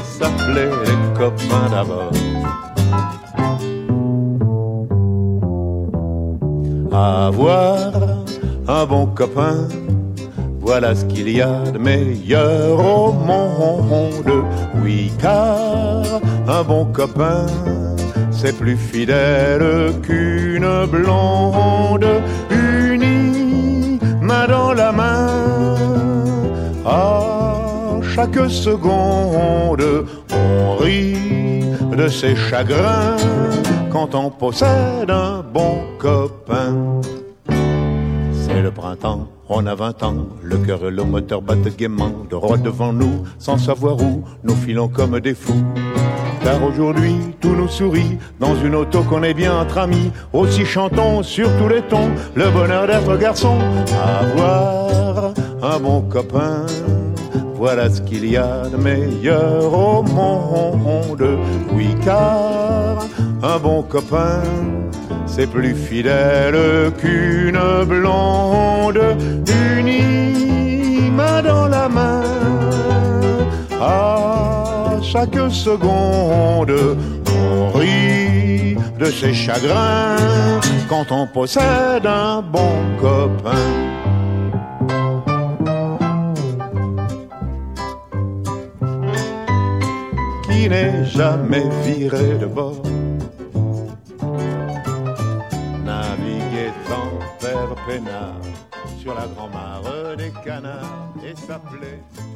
s'appelaient les copains d'abord. Avoir un bon copain, voilà ce qu'il y a de meilleur au monde. Oui, car un bon copain, c'est plus fidèle qu'une blonde. Unis, main dans la main, à chaque seconde, on rit de ses chagrins quand on possède un bon copain. C'est le printemps, on a 20 ans, le cœur et le moteur battent gaiement, droit devant nous, sans savoir où, nous filons comme des fous. Car aujourd'hui, tout nous sourit, dans une auto qu'on est bien entre amis, aussi chantons sur tous les tons, le bonheur d'être garçon. Avoir un bon copain, voilà ce qu'il y a de meilleur au monde. Oui, car un bon copain, c'est plus fidèle qu'une blonde. Unis, main dans la main, à chaque seconde, on rit de ses chagrins quand on possède un bon copain. Qui n'est jamais viré de bord, naviguer sans faire peinard sur la grand-mare des canards et s'appeler